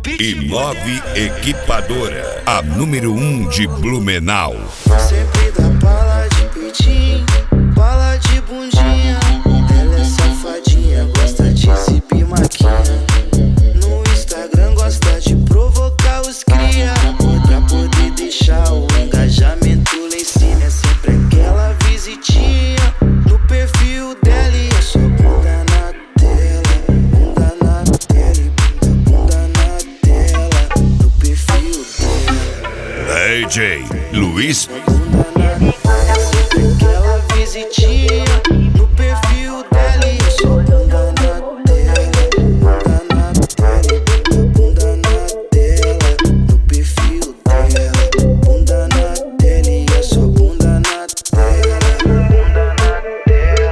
I9 Equipadora, a número 1 de Blumenau. Sempre dá bala de peitinho, bala de bundinha. Ela é safadinha, gosta de exibir maquinha. No Instagram gosta de provocar os cria, pra poder deixar o engajamento lá em cima. É sempre aquela visitinha no perfil dela e é só bunda na tela, bunda na tela e bunda na tela no perfil dela. DJ Luiz. É sempre aquela visitinha no perfil dela e é só bunda na tela, bunda na tela e bunda na tela no perfil dela, bunda na tela e é só bunda na tela, bunda na tela,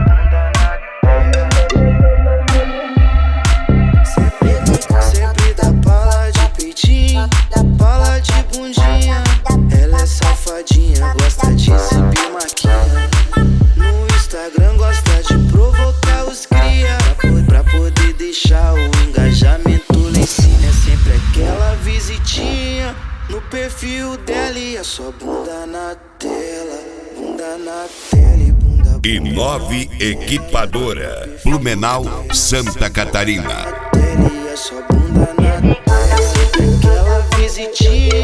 sempre dá bala de peitinho, bala de bundinha. Ela é safadinha, gosta de exibir maquinha. No Instagram gosta de provocar os cria, pra poder deixar o engajamento lá em cima. É sempre aquela visitinha no perfil dela e é só bunda na tela, bunda na tela e bunda. I9 Equipadora, Blumenau, Santa Catarina. É só bunda na tela, é sempre aquela visitinha